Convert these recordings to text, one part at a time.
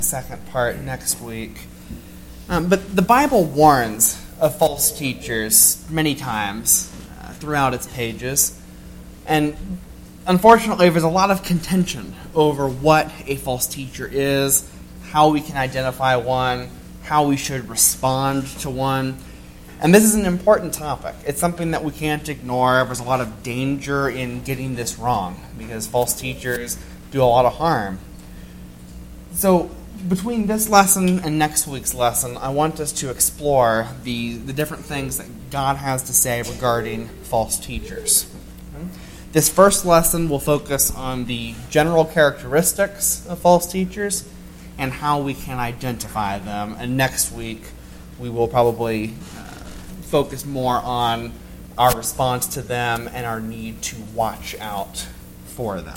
second part next week. But the Bible warns of false teachers many times throughout its pages. And unfortunately, there's a lot of contention over what a false teacher is, how we can identify one, how we should respond to one. And this is an important topic. It's something that we can't ignore. There's a lot of danger in getting this wrong because false teachers do a lot of harm. So between this lesson and next week's lesson, I want us to explore the different things that God has to say regarding false teachers. This first lesson will focus on the general characteristics of false teachers and how we can identify them. And next week, we will probably focus more on our response to them and our need to watch out for them.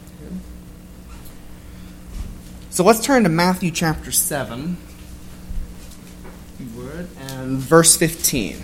So let's turn to Matthew chapter 7, if you would, and verse 15.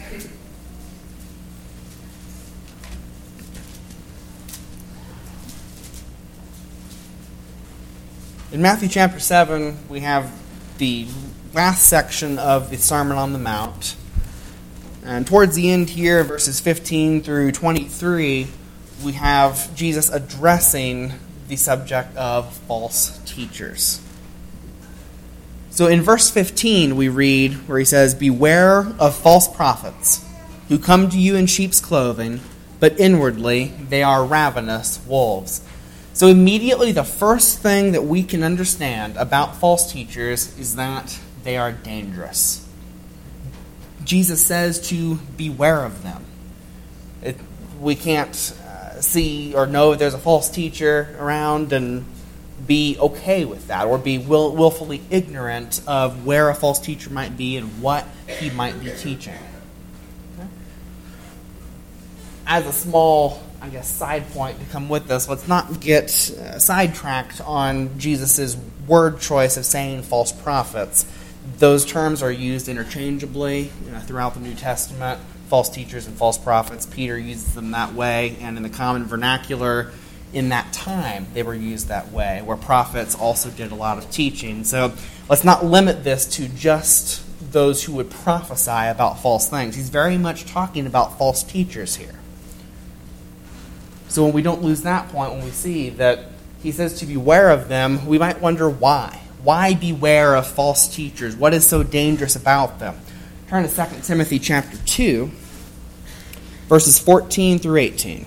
In Matthew chapter 7, we have the last section of the Sermon on the Mount. And towards the end here, verses 15 through 23, we have Jesus addressing the subject of false teachers. So in verse 15, we read where he says, "Beware of false prophets who come to you in sheep's clothing, but inwardly they are ravenous wolves." So immediately the first thing that we can understand about false teachers is that they are dangerous. Jesus says to beware of them. We can't see or know there's a false teacher around and be okay with that, or be willfully ignorant of where a false teacher might be and what he might be teaching. Okay? As a small, side point to come with this, let's not get sidetracked on Jesus' word choice of saying false prophets. Those terms are used interchangeably throughout the New Testament. False teachers and false prophets. Peter uses them that way, and in the common vernacular in that time, they were used that way, where prophets also did a lot of teaching. So let's not limit this to just those who would prophesy about false things. He's very much talking about false teachers here. So when we don't lose that point, when we see that he says to beware of them, we might wonder why. Why beware of false teachers? What is so dangerous about them? Turn to 2 Timothy chapter 2, verses 14 through 18.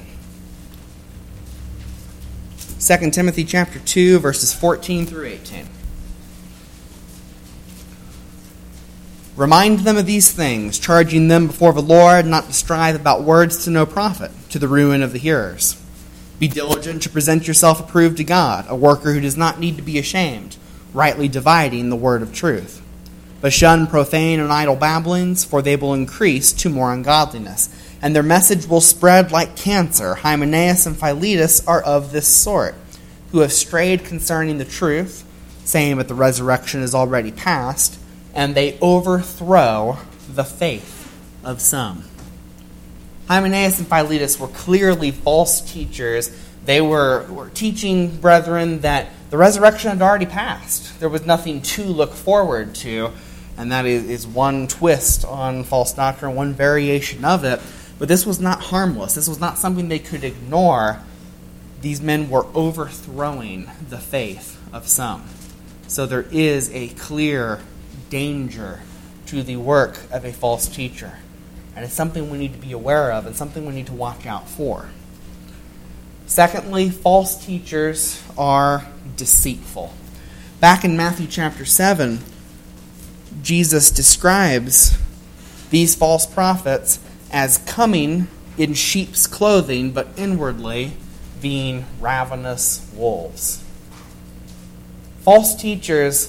2 Timothy chapter 2, verses 14 through 18. "Remind them of these things, charging them before the Lord not to strive about words to no profit, to the ruin of the hearers. Be diligent to present yourself approved to God, a worker who does not need to be ashamed, rightly dividing the word of truth. But shun profane and idle babblings, for they will increase to more ungodliness, and their message will spread like cancer. Hymenaeus and Philetus are of this sort, who have strayed concerning the truth, saying that the resurrection is already past, and they overthrow the faith of some." Hymenaeus and Philetus were clearly false teachers. They were teaching brethren that the resurrection had already passed. There was nothing to look forward to. And that is one twist on false doctrine, one variation of it. But this was not harmless. This was not something they could ignore. These men were overthrowing the faith of some. So there is a clear danger to the work of a false teacher. And it's something we need to be aware of and something we need to watch out for. Secondly, false teachers are deceitful. Back in Matthew chapter 7, Jesus describes these false prophets as coming in sheep's clothing, but inwardly being ravenous wolves. False teachers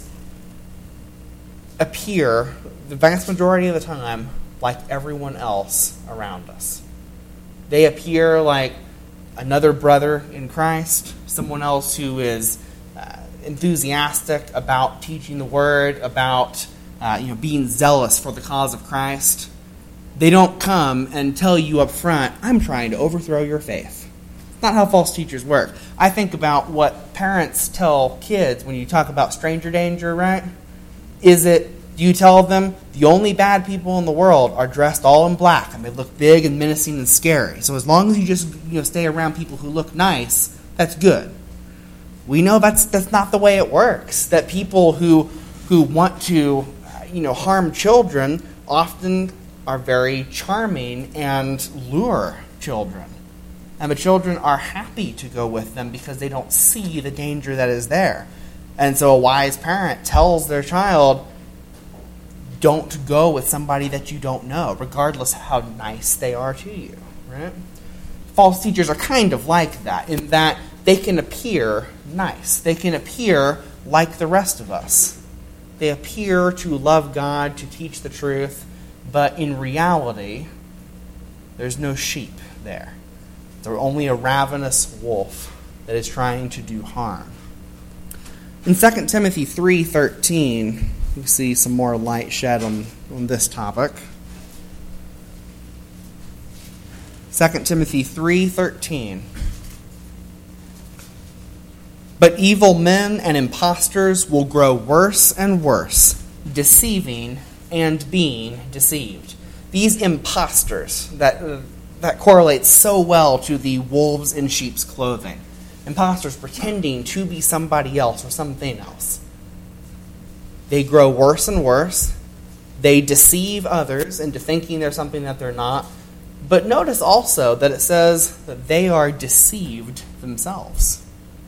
appear, the vast majority of the time, like everyone else around us. They appear like another brother in Christ, someone else who is enthusiastic about teaching the word, about being zealous for the cause of Christ. They don't come and tell you up front, "I'm trying to overthrow your faith." Not how false teachers work. I think about what parents tell kids when you talk about stranger danger, right? Do you tell them the only bad people in the world are dressed all in black and they look big and menacing and scary. So as long as you just stay around people who look nice, that's good. We know that's not the way it works. That people who want to harm children often are very charming and lure children. And the children are happy to go with them because they don't see the danger that is there. And so a wise parent tells their child, don't go with somebody that you don't know, regardless of how nice they are to you. Right? False teachers are kind of like that, in that they can appear nice. They can appear like the rest of us. They appear to love God, to teach the truth, but in reality, there's no sheep there. They're only a ravenous wolf that is trying to do harm. In 2 Timothy 3:13, we see some more light shed on this topic. 2 Timothy 3:13. But evil men and impostors will grow worse and worse, deceiving and being deceived. These impostors, that correlates so well to the wolves in sheep's clothing. Impostors pretending to be somebody else or something else. They grow worse and worse. They deceive others into thinking they're something that they're not. But notice also that it says that they are deceived themselves.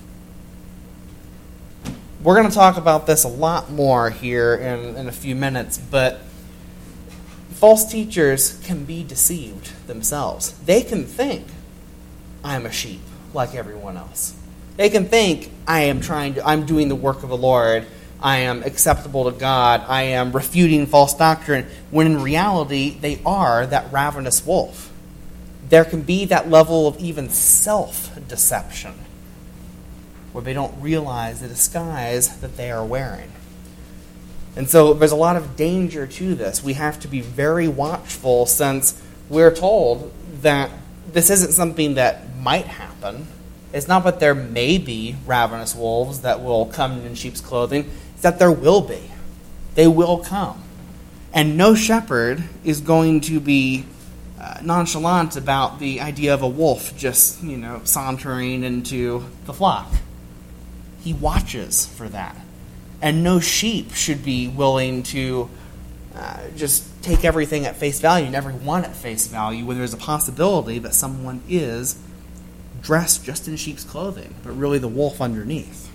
We're going to talk about this a lot more here in a few minutes, but false teachers can be deceived themselves. They can think, I'm a sheep like everyone else. They can think, I'm doing the work of the Lord. I am acceptable to God. I am refuting false doctrine, when in reality, they are that ravenous wolf. There can be that level of even self-deception, where they don't realize the disguise that they are wearing. And so there's a lot of danger to this. We have to be very watchful, since we're told that this isn't something that might happen. It's not that there may be ravenous wolves that will come in sheep's clothing. It's that there will be. They will come. And no shepherd is going to be nonchalant about the idea of a wolf just, sauntering into the flock. He watches for that. And no sheep should be willing to just take everything at face value and everyone at face value when there's a possibility that someone is dressed just in sheep's clothing, but really the wolf underneath.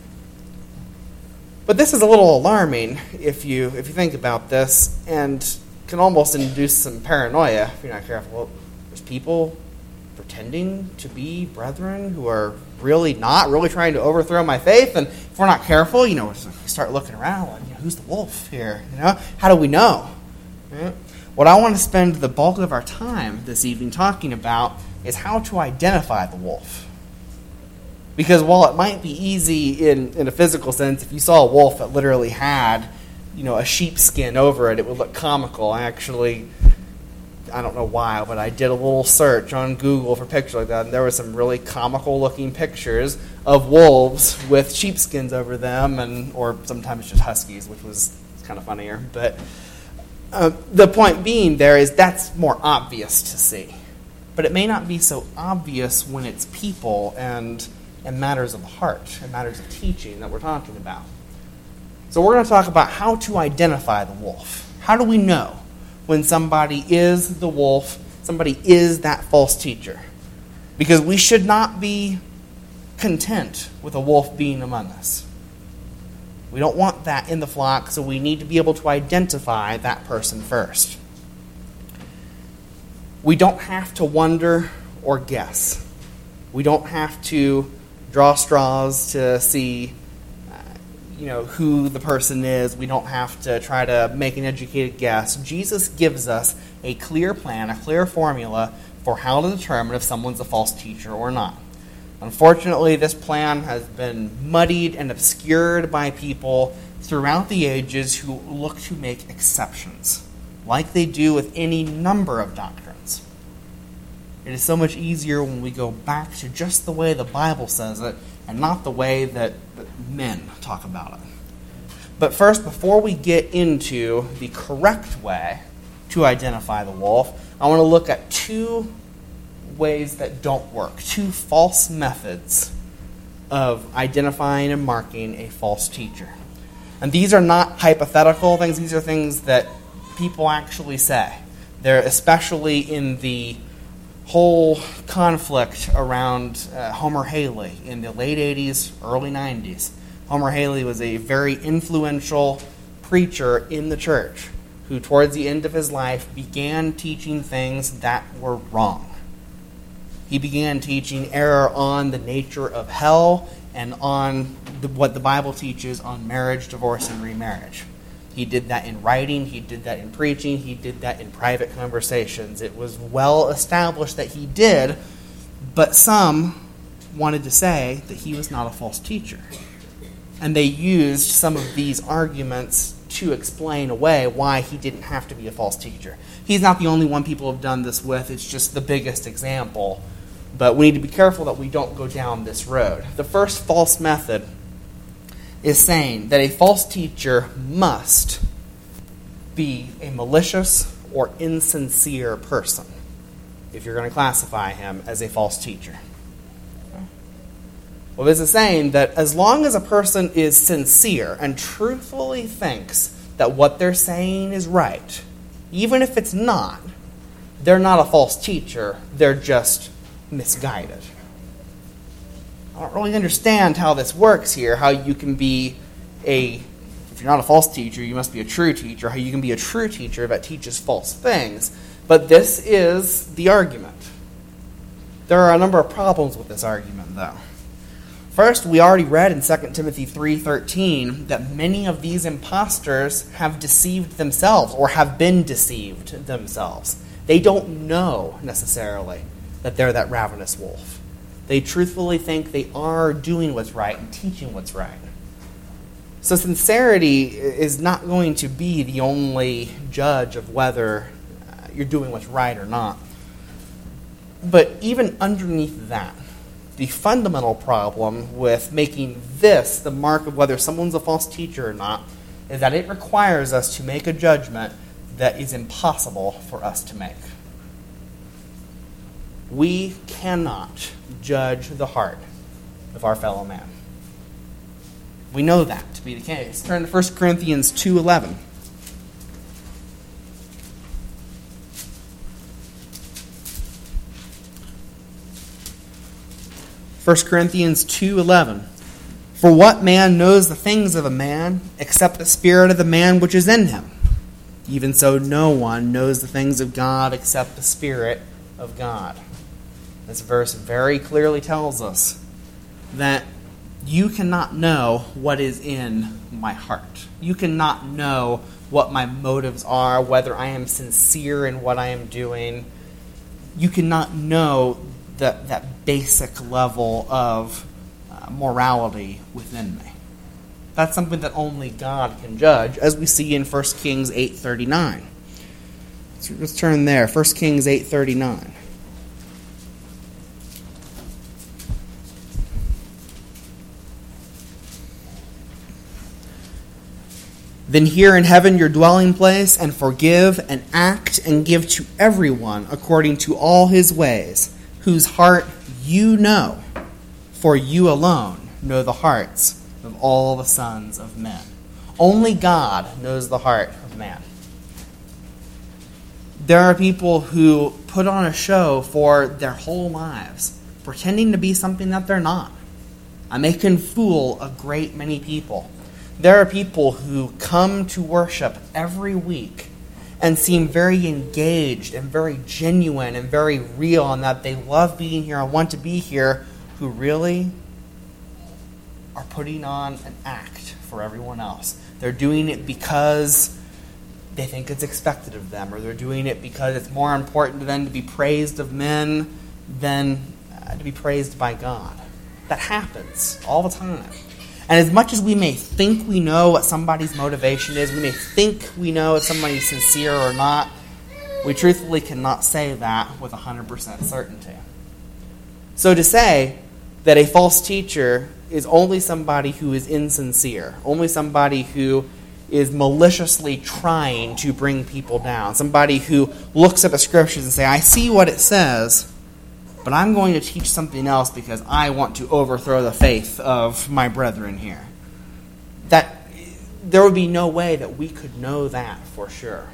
But this is a little alarming if you think about this, and can almost induce some paranoia if you're not careful. Well, there's people pretending to be brethren who are really not, really trying to overthrow my faith, and if we're not careful, we start looking around like, who's the wolf here? How do we know? Right? What I want to spend the bulk of our time this evening talking about is how to identify the wolf. Because while it might be easy in a physical sense, if you saw a wolf that literally had, a sheepskin over it, it would look comical. I don't know why, but I did a little search on Google for pictures like that, and there were some really comical-looking pictures of wolves with sheepskins over them, or sometimes just huskies, which was kind of funnier. But the point being there is that's more obvious to see. But it may not be so obvious when it's people and matters of the heart and matters of teaching that we're talking about. So we're going to talk about how to identify the wolf. How do we know when somebody is the wolf, somebody is that false teacher? Because we should not be content with a wolf being among us. We don't want that in the flock, so we need to be able to identify that person first. We don't have to wonder or guess. We don't have to draw straws to see who the person is. We don't have to try to make an educated guess. Jesus gives us a clear plan, a clear formula for how to determine if someone's a false teacher or not. Unfortunately, this plan has been muddied and obscured by people throughout the ages who look to make exceptions, like they do with any number of doctrines. It is so much easier when we go back to just the way the Bible says it and not the way that men talk about it. But first, before we get into the correct way to identify the wolf, I want to look at two ways that don't work, two false methods of identifying and marking a false teacher. And these are not hypothetical things, these are things that people actually say. They're especially in the whole conflict around Homer Haley in the late 80s, early 90s. Homer Haley was a very influential preacher in the church who, towards the end of his life, began teaching things that were wrong. He began teaching error on the nature of hell and on what the Bible teaches on marriage, divorce, and remarriage. He did that in writing, he did that in preaching, he did that in private conversations. It was well established that he did, but some wanted to say that he was not a false teacher. And they used some of these arguments to explain away why he didn't have to be a false teacher. He's not the only one people have done this with, it's just the biggest example. But we need to be careful that we don't go down this road. The first false method is saying that a false teacher must be a malicious or insincere person if you're going to classify him as a false teacher. Well, this is saying that as long as a person is sincere and truthfully thinks that what they're saying is right, even if it's not, they're not a false teacher, they're just misguided. I don't really understand how this works here, how you can be if you're not a false teacher, you must be a true teacher, how you can be a true teacher that teaches false things. But this is the argument. There are a number of problems with this argument, though. First, we already read in 2 Timothy 3:13 that many of these imposters have deceived themselves or have been deceived themselves. They don't know necessarily that they're that ravenous wolf. They truthfully think they are doing what's right and teaching what's right. So sincerity is not going to be the only judge of whether you're doing what's right or not. But even underneath that, the fundamental problem with making this the mark of whether someone's a false teacher or not is that it requires us to make a judgment that is impossible for us to make. We cannot judge the heart of our fellow man. We know that to be the case. Turn to 1 Corinthians 2:11. 1 Corinthians 2:11. For what man knows the things of a man, except the spirit of the man which is in him? Even so, no one knows the things of God except the Spirit of God. This verse very clearly tells us that you cannot know what is in my heart. You cannot know what my motives are, whether I am sincere in what I am doing. You cannot know that basic level of morality within me. That's something that only God can judge, as we see in 1 Kings 8:39. So let's turn there, 1 Kings 8:39. Then hear in heaven your dwelling place, and forgive and act and give to everyone according to all his ways, whose heart you know, for you alone know the hearts of all the sons of men. Only God knows the heart of man. There are people who put on a show for their whole lives, pretending to be something that they're not. And they can fool a great many people. There are people who come to worship every week and seem very engaged and very genuine and very real, and that they love being here and want to be here, who really are putting on an act for everyone else. They're doing it because they think it's expected of them, or they're doing it because it's more important to them to be praised of men than to be praised by God. That happens all the time. And as much as we may think we know what somebody's motivation is, we may think we know if somebody's sincere or not, We truthfully cannot say that with 100% certainty. So to say that a false teacher is only somebody who is insincere, only somebody who is maliciously trying to bring people down, somebody who looks at the scriptures and say, I see what it says, but I'm going to teach something else because I want to overthrow the faith of my brethren here. That there would be no way that we could know that for sure.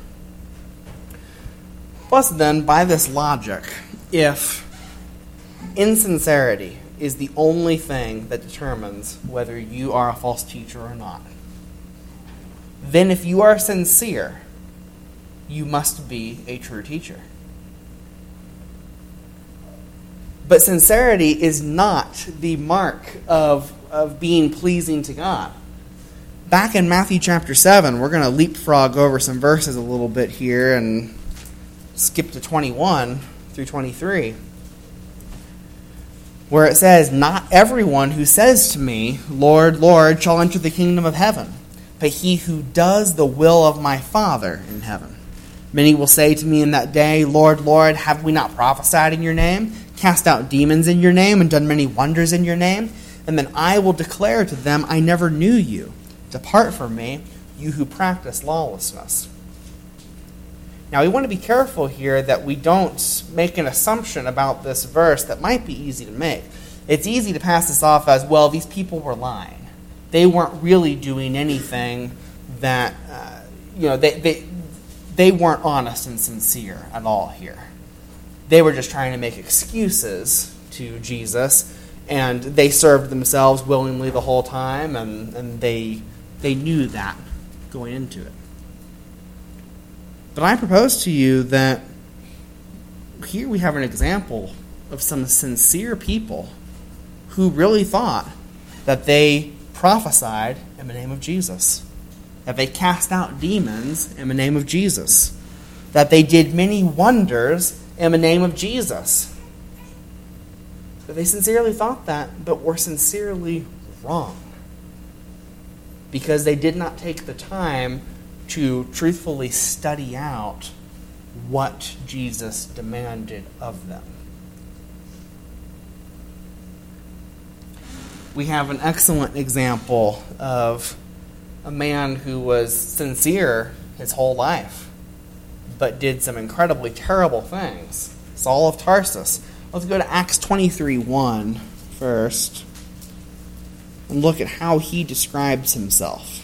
Plus then, by this logic, if insincerity is the only thing that determines whether you are a false teacher or not, then if you are sincere, you must be a true teacher. But sincerity is not the mark of being pleasing to God. Back in Matthew chapter 7, we're going to leapfrog over some verses a little bit here and skip to 21 through 23, where it says, Not everyone who says to me, Lord, Lord, shall enter the kingdom of heaven, but he who does the will of my Father in heaven. Many will say to me in that day, Lord, Lord, have we not prophesied in your name, cast out demons in your name, and done many wonders in your name? And then I will declare to them, I never knew you. Depart from me, you who practice lawlessness. Now, we want to be careful here that we don't make an assumption about this verse that might be easy to make. It's easy to pass this off as, well, these people were lying. They weren't really doing anything that, they weren't honest and sincere at all here. They were just trying to make excuses to Jesus, and they served themselves willingly the whole time, and they knew that going into it. But I propose to you that here we have an example of some sincere people who really thought that they prophesied in the name of Jesus, that they cast out demons in the name of Jesus, that they did many wonders in the name of Jesus. But they sincerely thought that, but were sincerely wrong, because they did not take the time to truthfully study out what Jesus demanded of them. We have an excellent example of a man who was sincere his whole life, but did some incredibly terrible things. Saul of Tarsus. Let's go to Acts 23:1 first and look at how he describes himself.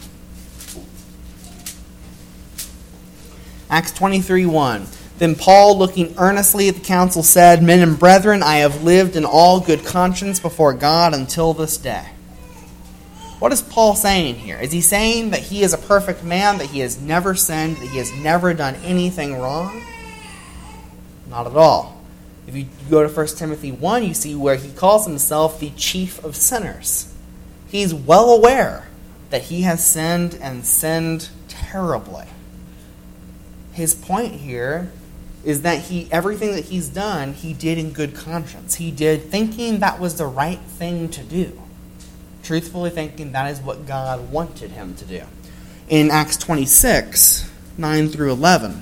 Acts 23:1. Then Paul, looking earnestly at the council, said, Men and brethren, I have lived in all good conscience before God until this day. What is Paul saying here? Is he saying that he is a perfect man, that he has never sinned, that he has never done anything wrong? Not at all. If you go to 1 Timothy 1, you see where he calls himself the chief of sinners. He's well aware that he has sinned and sinned terribly. His point here is that everything that he's done, he did in good conscience. He did thinking that was the right thing to do. Truthfully thinking that is what God wanted him to do. In Acts 26, 9 through 11,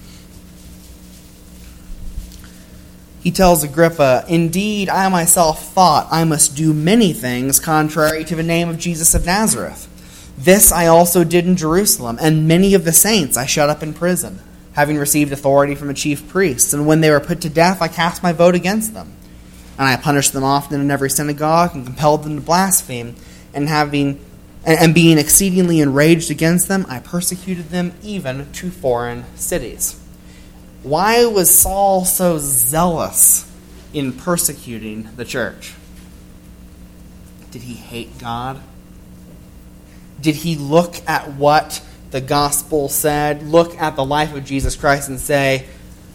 he tells Agrippa, Indeed, I myself thought I must do many things contrary to the name of Jesus of Nazareth. This I also did in Jerusalem, and many of the saints I shut up in prison, having received authority from the chief priests. And when they were put to death, I cast my vote against them. And I punished them often in every synagogue, and compelled them to blaspheme. And being exceedingly enraged against them, I persecuted them even to foreign cities. Why was Saul so zealous in persecuting the church? Did he hate God? Did he look at what the gospel said, look at the life of Jesus Christ and say,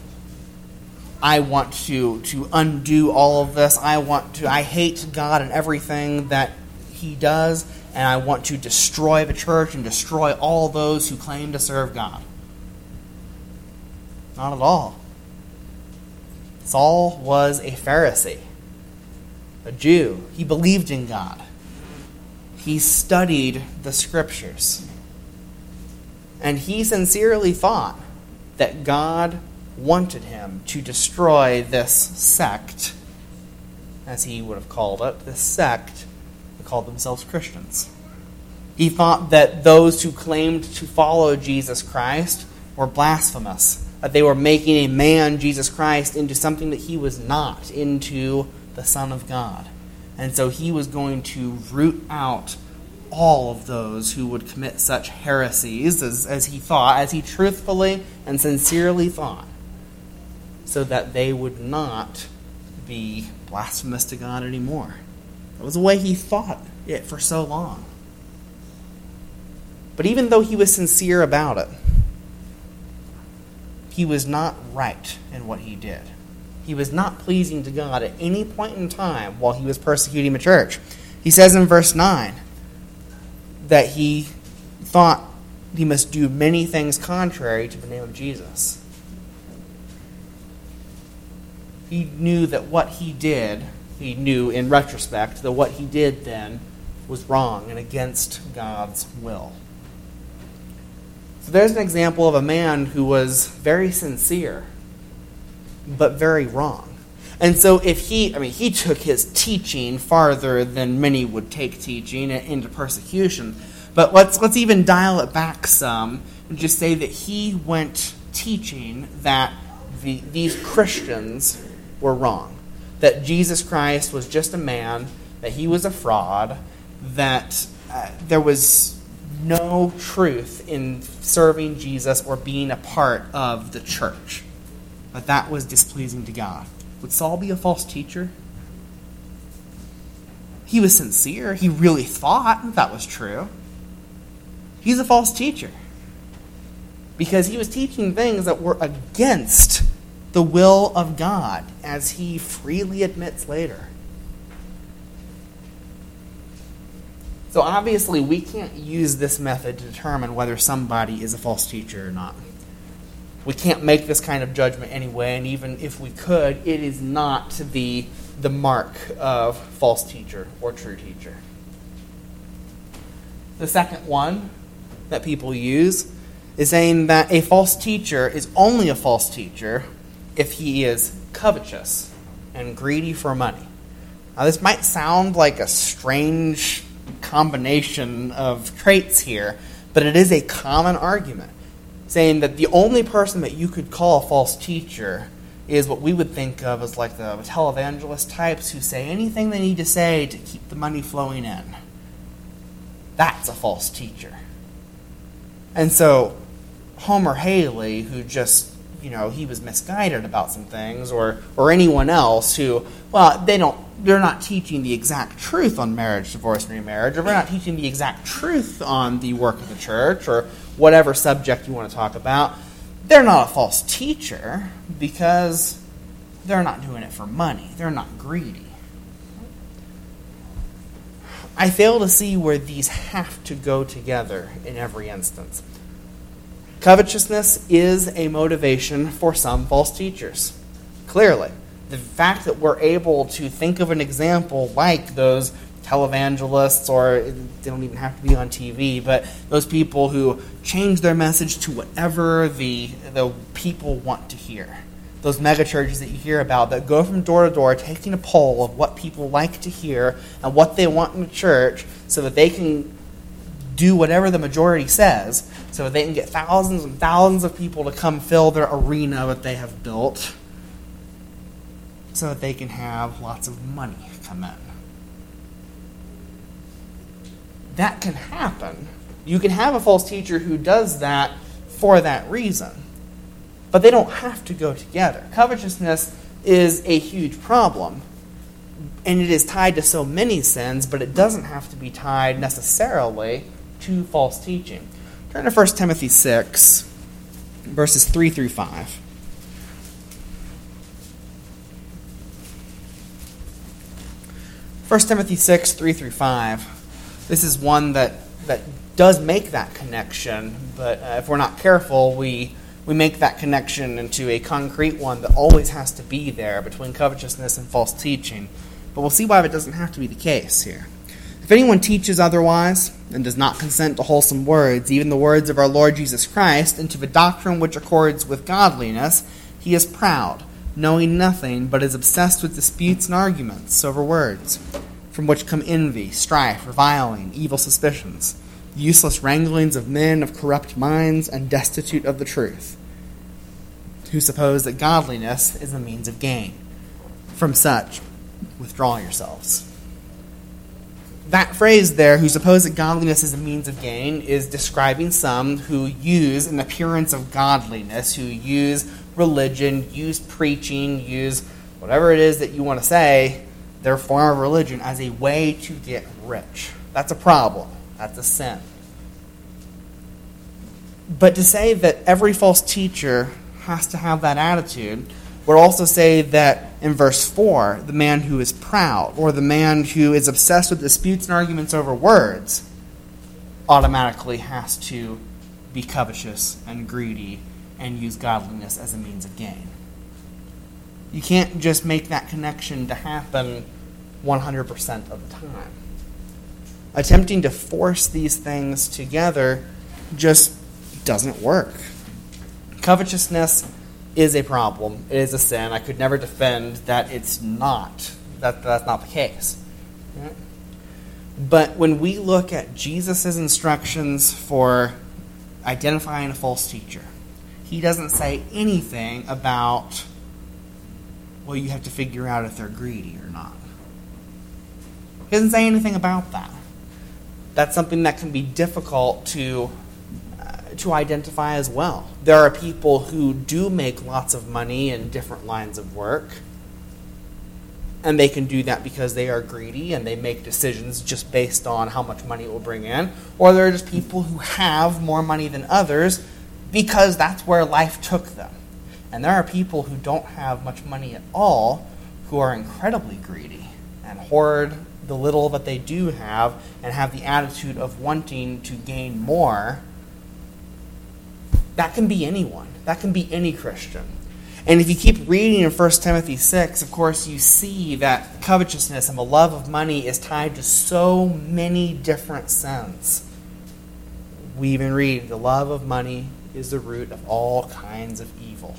I want to undo all of this. I hate God and everything that he does, and I want to destroy the church and destroy all those who claim to serve God? Not at all. Saul was a Pharisee, a Jew. He believed in God. He studied the scriptures. And he sincerely thought that God wanted him to destroy this sect, as he would have called it, this sect that called themselves Christians. He thought that those who claimed to follow Jesus Christ were blasphemous, that they were making a man, Jesus Christ, into something that he was not, into the Son of God. And so he was going to root out all of those who would commit such heresies as he thought, as he truthfully and sincerely thought, so that they would not be blasphemous to God anymore. That was the way he thought it for so long. But even though he was sincere about it, he was not right in what he did. He was not pleasing to God at any point in time while he was persecuting the church. He says in verse 9 that he thought he must do many things contrary to the name of Jesus. He knew that what he did, he knew in retrospect that what he did then was wrong and against God's will. So there's an example of a man who was very sincere, but very wrong. And so if he took his teaching farther than many would take teaching into persecution. But let's even dial it back some and just say that he went teaching that these Christians were wrong. That Jesus Christ was just a man, that he was a fraud, that there was no truth in serving Jesus or being a part of the church. But that was displeasing to God. Would Saul be a false teacher? He was sincere. He really thought that was true. He's a false teacher because he was teaching things that were against the will of God, as he freely admits later. So obviously we can't use this method to determine whether somebody is a false teacher or not. We can't make this kind of judgment anyway, and even if we could, it is not the mark of false teacher or true teacher. The second one that people use is saying that a false teacher is only a false teacher if he is covetous and greedy for money. Now this might sound like a strange combination of traits here, but it is a common argument, saying that the only person that you could call a false teacher is what we would think of as like the televangelist types who say anything they need to say to keep the money flowing in. That's a false teacher. And so Homer Haley, who just, he was misguided about some things, or anyone else who, they're not teaching the exact truth on marriage, divorce, and remarriage, or they're not teaching the exact truth on the work of the church, or whatever subject you want to talk about. They're not a false teacher because they're not doing it for money. They're not greedy. I fail to see where these have to go together in every instance. Covetousness is a motivation for some false teachers. Clearly, the fact that we're able to think of an example like those televangelists, or they don't even have to be on TV, but those people who change their message to whatever the people want to hear. Those megachurches that you hear about that go from door to door taking a poll of what people like to hear and what they want in the church so that they can do whatever the majority says, so that they can get thousands and thousands of people to come fill their arena that they have built, so that they can have lots of money come in. That can happen. You can have a false teacher who does that for that reason. But they don't have to go together. Covetousness is a huge problem, and it is tied to so many sins, but it doesn't have to be tied necessarily to false teaching. Turn to 1 Timothy 6, verses 3 through 5. 1 Timothy 6, 3 through 5. This is one that does make that connection, but if we're not careful, we make that connection into a concrete one that always has to be there between covetousness and false teaching. But we'll see why it doesn't have to be the case here. If anyone teaches otherwise and does not consent to wholesome words, even the words of our Lord Jesus Christ, and to the doctrine which accords with godliness, he is proud, knowing nothing, but is obsessed with disputes and arguments over words, from which come envy, strife, reviling, evil suspicions, useless wranglings of men of corrupt minds and destitute of the truth, who suppose that godliness is a means of gain. From such, withdraw yourselves. That phrase there, who suppose that godliness is a means of gain, is describing some who use an appearance of godliness, who use religion, use preaching, use whatever it is that you want to say, their form of religion, as a way to get rich. That's a problem. That's a sin. But to say that every false teacher has to have that attitude would also say that in verse 4, the man who is proud, or the man who is obsessed with disputes and arguments over words, automatically has to be covetous and greedy and use godliness as a means of gain. You can't just make that connection to happen 100% of the time. Attempting to force these things together just doesn't work. Covetousness is a problem. It is a sin. I could never defend that it's not. That's not the case. Right? But when we look at Jesus' instructions for identifying a false teacher, he doesn't say anything about, well, you have to figure out if they're greedy or not. He doesn't say anything about that. That's something that can be difficult to identify as well. There are people who do make lots of money in different lines of work, and they can do that because they are greedy and they make decisions just based on how much money it will bring in. Or there are just people who have more money than others because that's where life took them. And there are people who don't have much money at all who are incredibly greedy and hoard the little that they do have and have the attitude of wanting to gain more. That can be anyone. That can be any Christian. And if you keep reading in 1 Timothy 6, of course, you see that covetousness and the love of money is tied to so many different sins. We even read, the love of money is the root of all kinds of evil.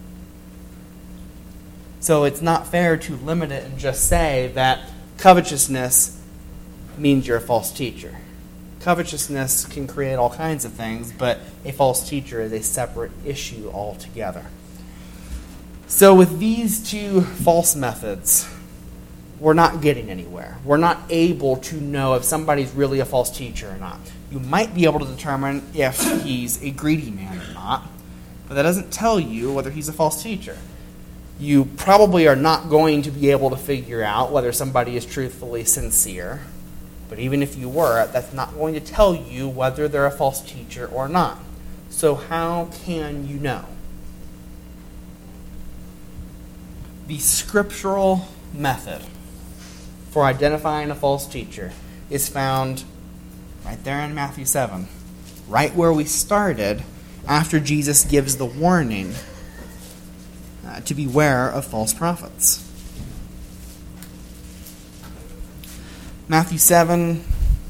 So it's not fair to limit it and just say that covetousness means you're a false teacher. Covetousness can create all kinds of things, but a false teacher is a separate issue altogether. So with these two false methods, we're not getting anywhere. We're not able to know if somebody's really a false teacher or not. You might be able to determine if he's a greedy man or not, but that doesn't tell you whether he's a false teacher. You probably are not going to be able to figure out whether somebody is truthfully sincere. But even if you were, that's not going to tell you whether they're a false teacher or not. So how can you know? The scriptural method for identifying a false teacher is found right there in Matthew 7, right where we started after Jesus gives the warning to beware of false prophets. Matthew 7,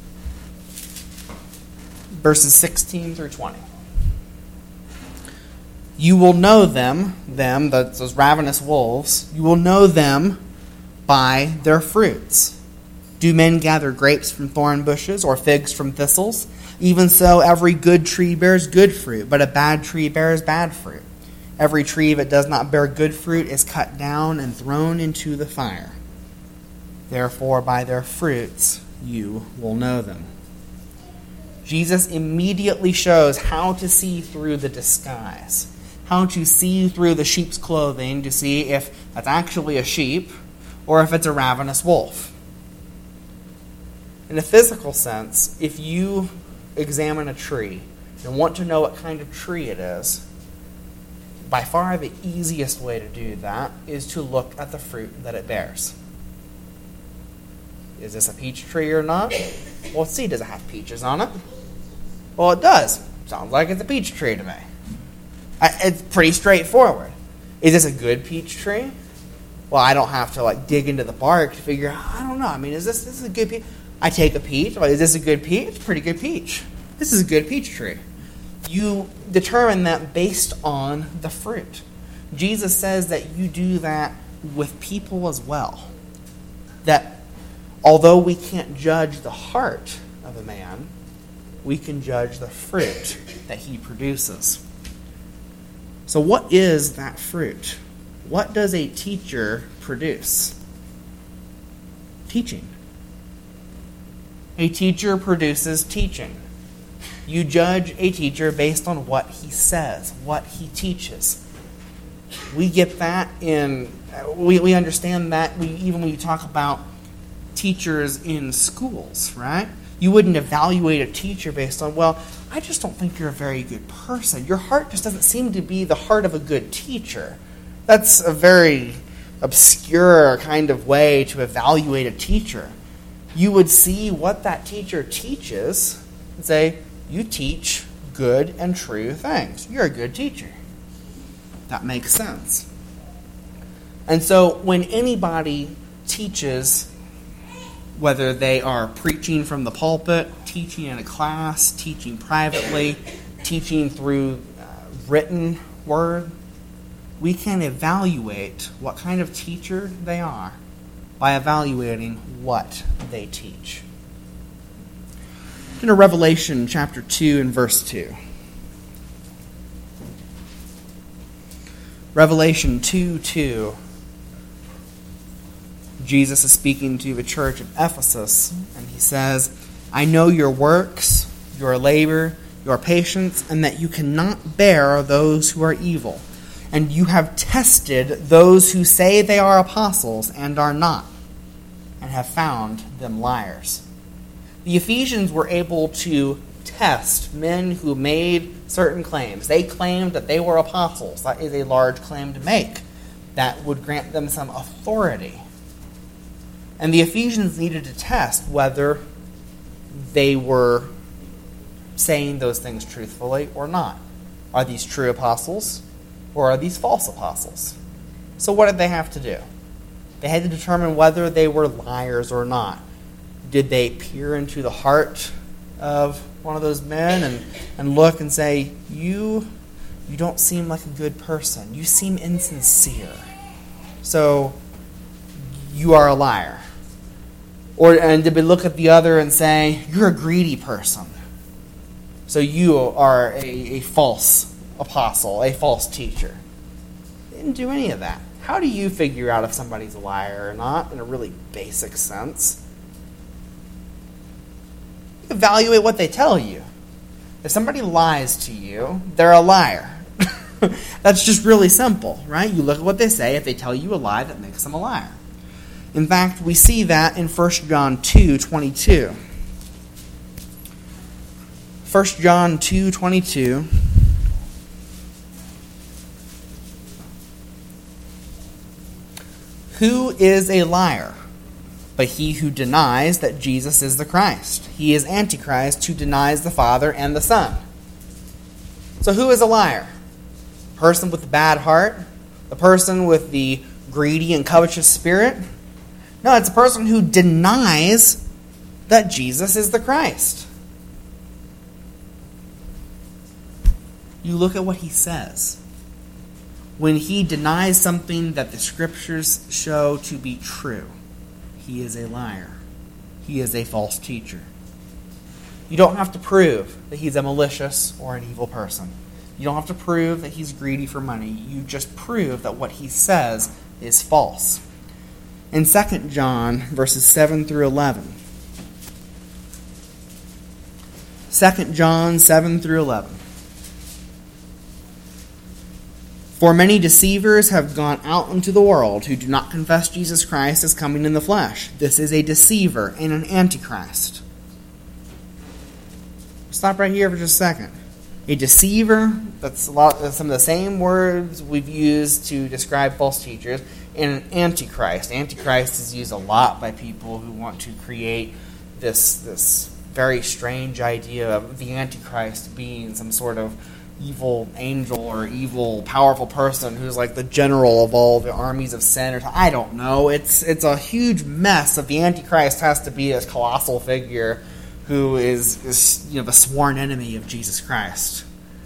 verses 16 through 20. You will know them, those ravenous wolves, you will know them by their fruits. Do men gather grapes from thorn bushes or figs from thistles? Even so, every good tree bears good fruit, but a bad tree bears bad fruit. Every tree that does not bear good fruit is cut down and thrown into the fire. Therefore, by their fruits you will know them. Jesus immediately shows how to see through the disguise, how to see through the sheep's clothing to see if that's actually a sheep or if it's a ravenous wolf. In a physical sense, if you examine a tree and want to know what kind of tree it is, by far the easiest way to do that is to look at the fruit that it bears. Is this a peach tree or not? Well, let's see, does it have peaches on it? Well, it does. Sounds like it's a peach tree to me. It's pretty straightforward. Is this a good peach tree? Well, I don't have to dig into the bark to figure out, I don't know. I mean, is this a good peach? I take a peach. Well, is this a good peach? It's a pretty good peach. This is a good peach tree. You determine that based on the fruit. Jesus says that you do that with people as well. That although we can't judge the heart of a man, we can judge the fruit that he produces. So what is that fruit? What does a teacher produce? Teaching. A teacher produces teaching. You judge a teacher based on what he says, what he teaches. We get that we understand that even when you talk about teachers in schools, right? You wouldn't evaluate a teacher based on, well, I just don't think you're a very good person. Your heart just doesn't seem to be the heart of a good teacher. That's a very obscure kind of way to evaluate a teacher. You would see what that teacher teaches and say, you teach good and true things. You're a good teacher. That makes sense. And so when anybody teaches, whether they are preaching from the pulpit, teaching in a class, teaching privately, teaching through written word, we can evaluate what kind of teacher they are by evaluating what they teach. In Revelation chapter 2 and verse 2. Revelation 2:2. Jesus is speaking to the church of Ephesus, and he says, I know your works, your labor, your patience, and that you cannot bear those who are evil. And you have tested those who say they are apostles and are not, and have found them liars. The Ephesians were able to test men who made certain claims. They claimed that they were apostles. That is a large claim to make. That would grant them some authority. And the Ephesians needed to test whether they were saying those things truthfully or not. Are these true apostles or are these false apostles? So what did they have to do? They had to determine whether they were liars or not. Did they peer into the heart of one of those men and look and say, you don't seem like a good person. You seem insincere. So you are a liar. And did we look at the other and say, you're a greedy person. So you are a false apostle, a false teacher. They didn't do any of that. How do you figure out if somebody's a liar or not in a really basic sense? You evaluate what they tell you. If somebody lies to you, they're a liar. That's just really simple, right? You look at what they say. If they tell you a lie, that makes them a liar. In fact, we see that in 1 John 2:22. 1 John 2:22. Who is a liar? But he who denies that Jesus is the Christ. He is Antichrist who denies the Father and the Son. So who is a liar? The person with the bad heart? The person with the greedy and covetous spirit? No, it's a person who denies that Jesus is the Christ. You look at what he says. When he denies something that the Scriptures show to be true, he is a liar. He is a false teacher. You don't have to prove that he's a malicious or an evil person. You don't have to prove that he's greedy for money. You just prove that what he says is false. In 2 John verses 7 through 11. 2 John 7 through 11. For many deceivers have gone out into the world who do not confess Jesus Christ as coming in the flesh. This is a deceiver and an antichrist. Stop right here for just a second. A deceiver, that's some of the same words we've used to describe false teachers, and an antichrist. Antichrist is used a lot by people who want to create this very strange idea of the antichrist being some sort of evil angel or evil powerful person who's like the general of all the armies of sin, or I don't know. It's a huge mess of the Antichrist has to be this colossal figure who is the sworn enemy of Jesus Christ.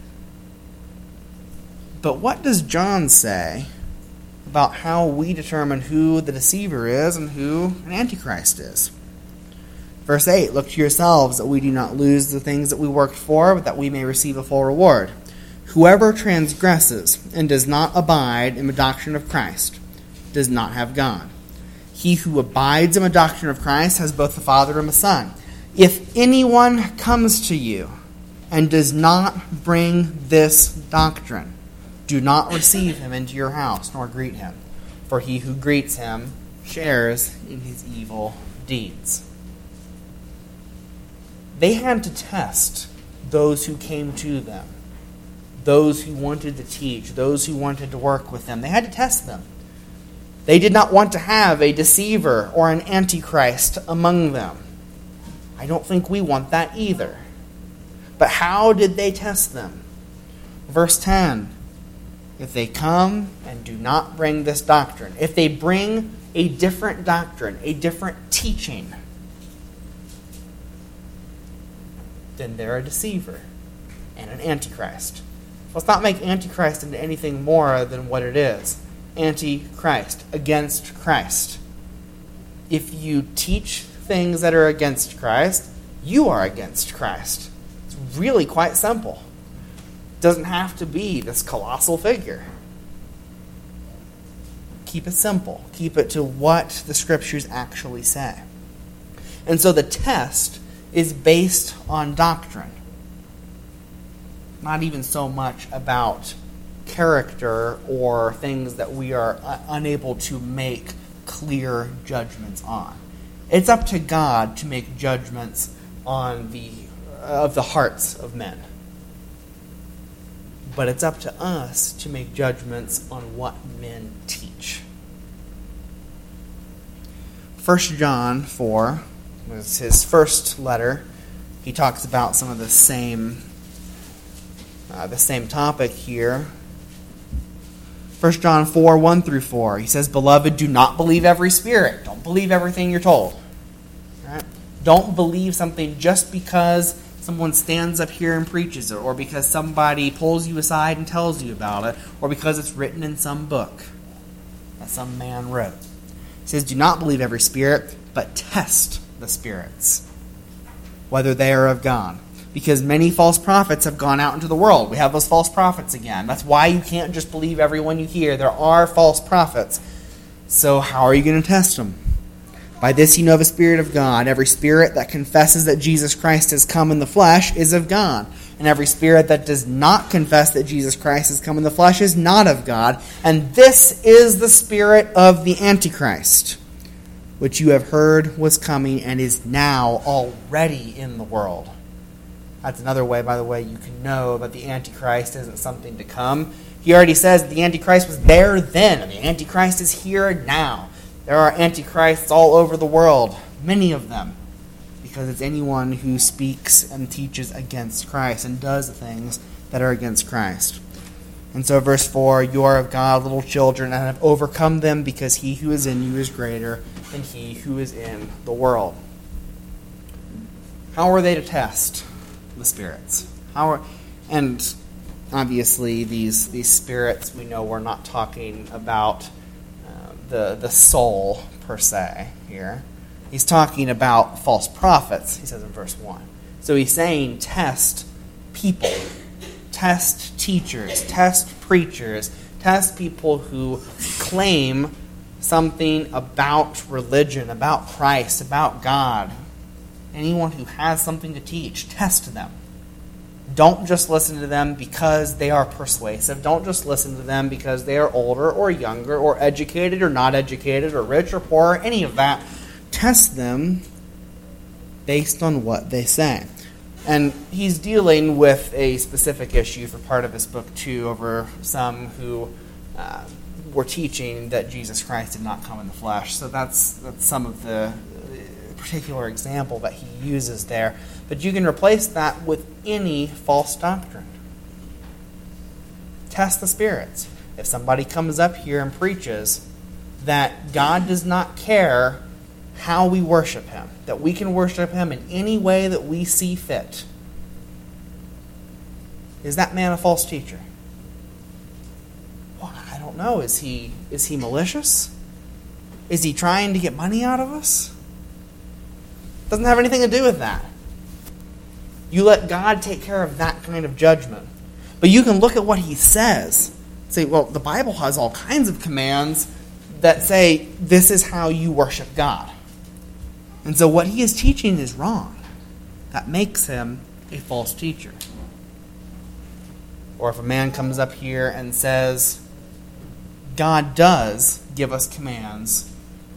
But what does John say about how we determine who the deceiver is and who an Antichrist is? Verse 8, look to yourselves that we do not lose the things that we worked for, but that we may receive a full reward. Whoever transgresses and does not abide in the doctrine of Christ does not have God. He who abides in the doctrine of Christ has both the Father and the Son. If anyone comes to you and does not bring this doctrine, do not receive him into your house, nor greet him. For he who greets him shares in his evil deeds. They had to test those who came to them, those who wanted to teach, those who wanted to work with them. They had to test them. They did not want to have a deceiver or an antichrist among them. I don't think we want that either. But how did they test them? Verse 10, if they come and do not bring this doctrine, if they bring a different doctrine, a different teaching, then they're a deceiver and an antichrist. Let's not make antichrist into anything more than what it is. Antichrist, against Christ. If you teach things that are against Christ, you are against Christ. It's really quite simple. It doesn't have to be this colossal figure. Keep it simple. Keep it to what the Scriptures actually say. And so the test is based on doctrine. Not even so much about character or things that we are unable to make clear judgments on. It's up to God to make judgments on of the hearts of men. But it's up to us to make judgments on what men teach. 1 John 4 was his first letter. He talks about some of the same topic here. 1 John 4, 1 through 4. He says, Beloved, do not believe every spirit. Don't believe everything you're told. Right? Don't believe something just because someone stands up here and preaches it, or because somebody pulls you aside and tells you about it, or because it's written in some book that some man wrote. He says, do not believe every spirit, but test the spirits, whether they are of God. Because many false prophets have gone out into the world. We have those false prophets again. That's why you can't just believe everyone you hear. There are false prophets. So how are you going to test them? By this you know the Spirit of God. Every spirit that confesses that Jesus Christ has come in the flesh is of God. And every spirit that does not confess that Jesus Christ has come in the flesh is not of God. And this is the spirit of the Antichrist, which you have heard was coming and is now already in the world. That's another way, by the way, you can know that the Antichrist isn't something to come. He already says the Antichrist was there then, and the Antichrist is here now. There are Antichrists all over the world, many of them, because it's anyone who speaks and teaches against Christ and does things that are against Christ. And so verse 4, you are of God, little children, and have overcome them, because he who is in you is greater than he who is in the world. How are they to test the spirits? And obviously these spirits, we know we're not talking about the soul per se here. He's talking about false prophets, he says in verse 1. So he's saying test people, test teachers, test preachers, test people who claim something about religion, about Christ, about God. Anyone who has something to teach, test them. Don't just listen to them because they are persuasive. Don't just listen to them because they are older or younger or educated or not educated or rich or poor or any of that. Test them based on what they say. And he's dealing with a specific issue for part of his book too, over some who were teaching that Jesus Christ did not come in the flesh. So that's some of the particular example that he uses there. But you can replace that with any false doctrine. test the spirits. If somebody comes up here and preaches that God does not care how we worship him, that we can worship him in any way that we see fit, is that man a false teacher? Well, I don't know. Is he malicious? Is he trying to get money out of us? Doesn't have anything to do with that. You let God take care of that kind of judgment. But you can look at what he says. Say, well, the Bible has all kinds of commands that say this is how you worship God. And so what he is teaching is wrong. That makes him a false teacher. Or if a man comes up here and says, God does give us commands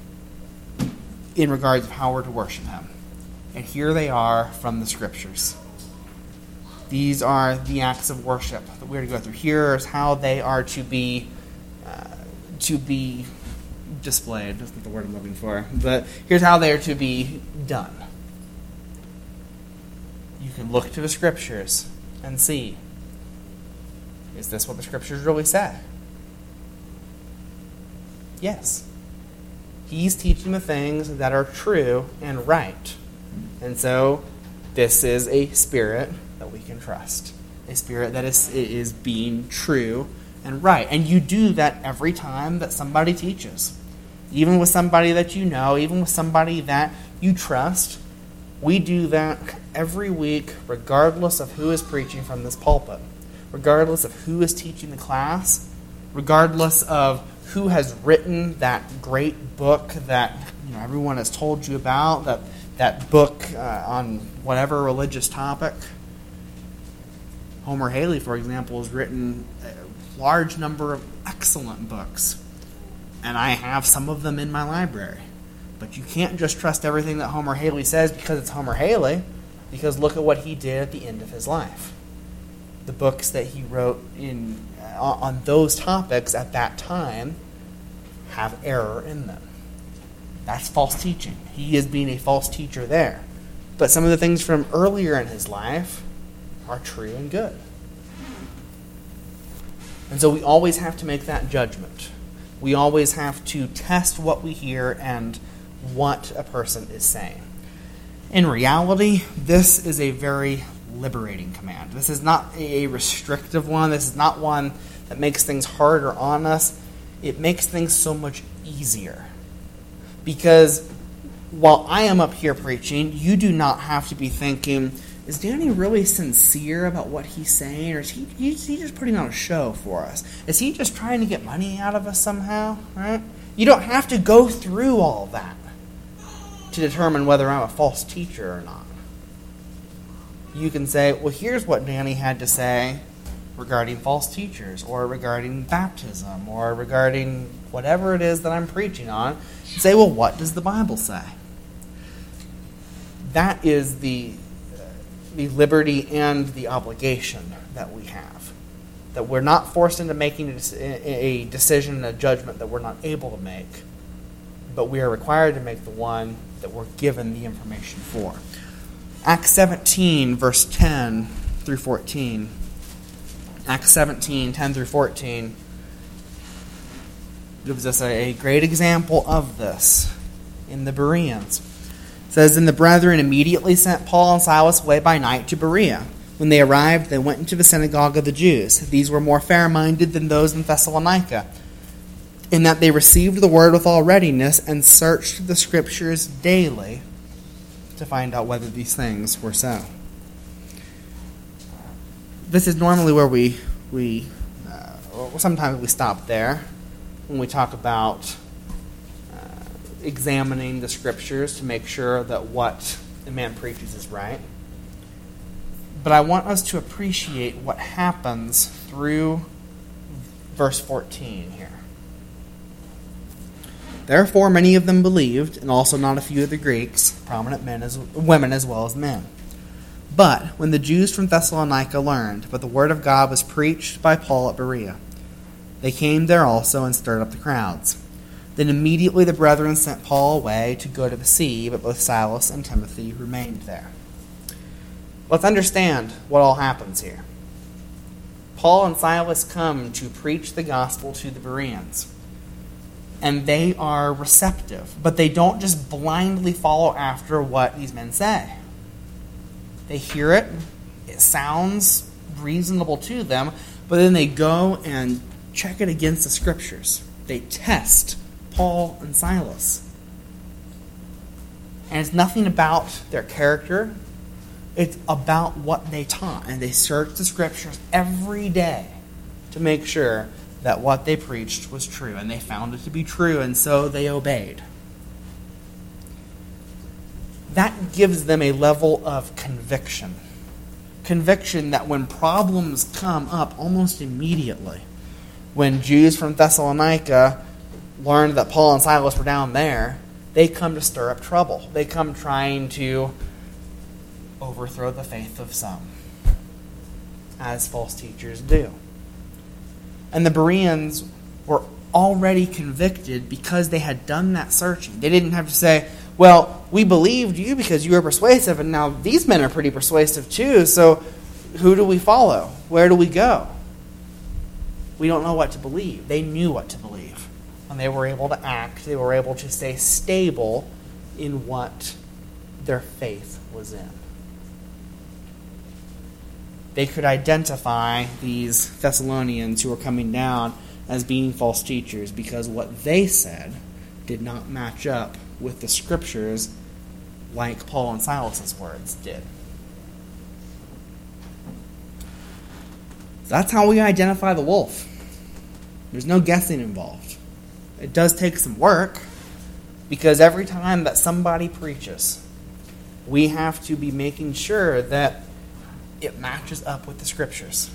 in regards of how we're to worship him. And here they are from the Scriptures. These are the acts of worship that we're to go through. Here is how they are to be displayed. That's not the word I'm looking for. But here's how they are to be done. You can look to the Scriptures and see, is this what the Scriptures really say? Yes. He's teaching the things that are true and right. And so this is a spirit that we can trust. A spirit that is being true and right. And you do that every time that somebody teaches. Even with somebody that you know, even with somebody that you trust. We do that every week regardless of who is preaching from this pulpit. Regardless of who is teaching the class. Regardless of who has written that great book that everyone has told you about, that book on whatever religious topic. Homer Haley, for example, has written a large number of excellent books. And I have some of them in my library. But you can't just trust everything that Homer Haley says because it's Homer Haley, because look at what he did at the end of his life. The books that he wrote on those topics at that time have error in them. That's false teaching. He is being a false teacher there. But some of the things from earlier in his life are true and good. And so we always have to make that judgment. We always have to test what we hear and what a person is saying. In reality, this is a very liberating command. This is not a restrictive one. This is not one that makes things harder on us. It makes things so much easier. Because while I am up here preaching, you do not have to be thinking, is Danny really sincere about what he's saying? Or is he just putting on a show for us? Is he just trying to get money out of us somehow? Right? You don't have to go through all that to determine whether I'm a false teacher or not. You can say, well, here's what Danny had to say regarding false teachers, or regarding baptism, or regarding whatever it is that I'm preaching on. Say, well, what does the Bible say? That is the liberty and the obligation that we have. That we're not forced into making a decision, a judgment that we're not able to make, but we are required to make the one that we're given the information for. Acts 17, verse 10 through 14. Acts 17, 10 through 14 gives us a great example of this in the Bereans. It says, and the brethren immediately sent Paul and Silas away by night to Berea. When they arrived, they went into the synagogue of the Jews. These were more fair-minded than those in Thessalonica, in that they received the word with all readiness and searched the Scriptures daily to find out whether these things were so. This is normally where we sometimes we stop there when we talk about examining the Scriptures to make sure that what the man preaches is right. But I want us to appreciate what happens through verse 14 here. Therefore many of them believed, and also not a few of the Greeks, prominent women as well as men. But when the Jews from Thessalonica learned that the word of God was preached by Paul at Berea, they came there also and stirred up the crowds. Then immediately the brethren sent Paul away to go to the sea, but both Silas and Timothy remained there. Let's understand what all happens here. Paul and Silas come to preach the gospel to the Bereans. And they are receptive, but they don't just blindly follow after what these men say. They hear it, it sounds reasonable to them, but then they go and check it against the Scriptures. They test Paul and Silas. And it's nothing about their character. It's about what they taught. And they search the Scriptures every day to make sure that what they preached was true. And they found it to be true, and so they obeyed. That gives them a level of conviction. Conviction that when problems come up almost immediately, when Jews from Thessalonica learned that Paul and Silas were down there, they come to stir up trouble. They come trying to overthrow the faith of some, as false teachers do. And the Bereans were already convicted because they had done that searching. They didn't have to say, well, we believed you because you were persuasive, and now these men are pretty persuasive too, so who do we follow? Where do we go? We don't know what to believe. They knew what to believe. And they were able to act. They were able to stay stable in what their faith was in. They could identify these Thessalonians who were coming down as being false teachers because what they said did not match up with the Scriptures like Paul and Silas's words did. That's how we identify the wolf. There's no guessing involved. It does take some work because every time that somebody preaches, we have to be making sure that it matches up with the Scriptures.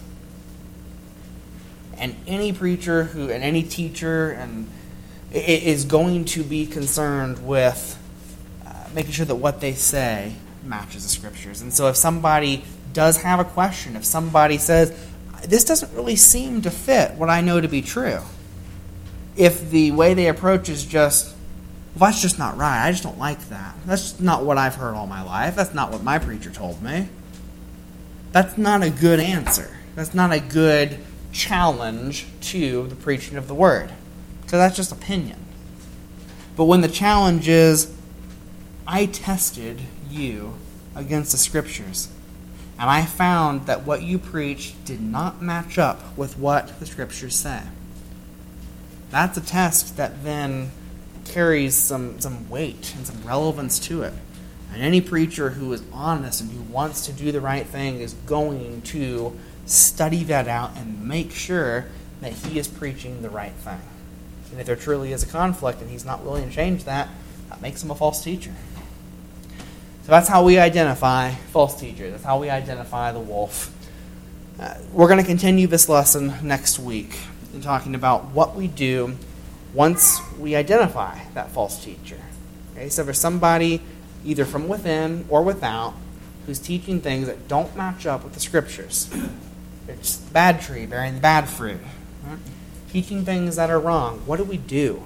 And any preacher and any teacher is going to be concerned with making sure that what they say matches the Scriptures. And so if somebody does have a question, if somebody says, this doesn't really seem to fit what I know to be true, if the way they approach is just, well, that's just not right, I just don't like that. That's not what I've heard all my life. That's not what my preacher told me. That's not a good answer. That's not a good challenge to the preaching of the Word. Because that's just opinion. But when the challenge is, I tested you against the Scriptures, and I found that what you preached did not match up with what the Scriptures say. That's a test that then carries some weight and some relevance to it. And any preacher who is honest and who wants to do the right thing is going to study that out and make sure that he is preaching the right thing. And if there truly is a conflict and he's not willing to change that, that makes him a false teacher. So that's how we identify false teachers. That's how we identify the wolf. We're going to continue this lesson next week in talking about what we do once we identify that false teacher. Okay, so if there's somebody either from within or without who's teaching things that don't match up with the Scriptures, it's the bad tree bearing the bad fruit, right? Teaching things that are wrong, what do?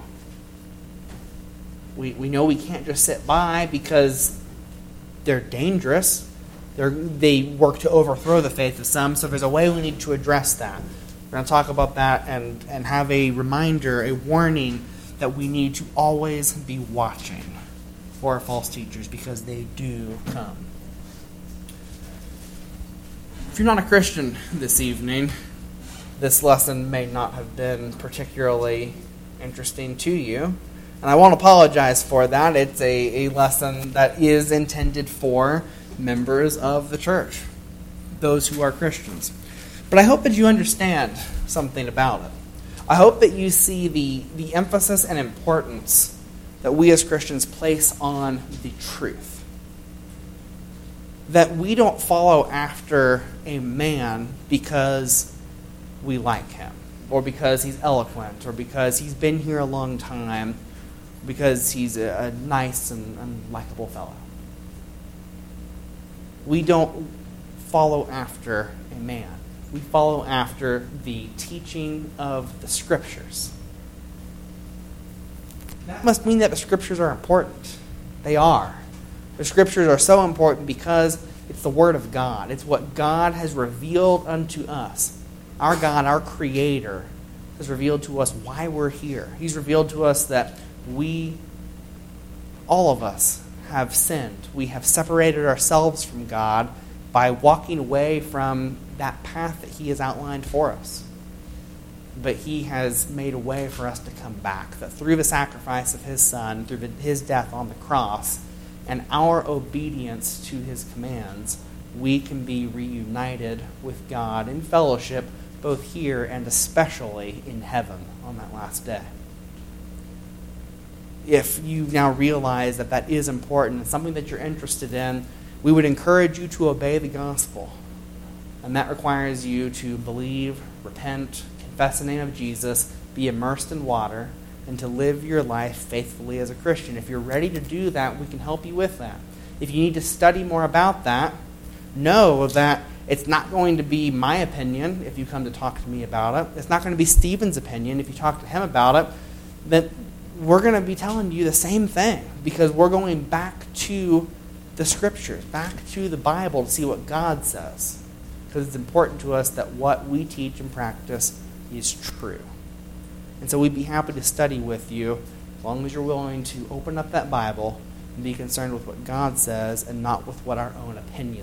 We know we can't just sit by because they're dangerous. They work to overthrow the faith of some, so there's a way we need to address that. We're going to talk about that and have a reminder, a warning that we need to always be watching for false teachers because they do come. If you're not a Christian this evening, this lesson may not have been particularly interesting to you. And I won't apologize for that. It's a lesson that is intended for members of the church, those who are Christians. But I hope that you understand something about it. I hope that you see the emphasis and importance that we as Christians place on the truth. That we don't follow after a man because we like him, or because he's eloquent, or because he's been here a long time, because he's a nice and likable fellow. We don't follow after a man. We follow after the teaching of the Scriptures. That must mean that the Scriptures are important. They are. The Scriptures are so important because it's the Word of God. It's what God has revealed unto us. Our God, our Creator, has revealed to us why we're here. He's revealed to us that all of us, have sinned. We have separated ourselves from God by walking away from that path that He has outlined for us. But He has made a way for us to come back, that through the sacrifice of His Son, through His death on the cross, and our obedience to His commands, we can be reunited with God in fellowship, both here and especially in heaven on that last day. If you now realize that that is important and something that you're interested in, we would encourage you to obey the gospel. And that requires you to believe, repent, confess the name of Jesus, be immersed in water, and to live your life faithfully as a Christian. If you're ready to do that, we can help you with that. If you need to study more about that, know that it's not going to be my opinion if you come to talk to me about it. It's not going to be Stephen's opinion if you talk to him about it. That we're going to be telling you the same thing, because we're going back to the Scriptures, back to the Bible to see what God says. Because it's important to us that what we teach and practice is true. And so we'd be happy to study with you as long as you're willing to open up that Bible and be concerned with what God says and not with what our own opinions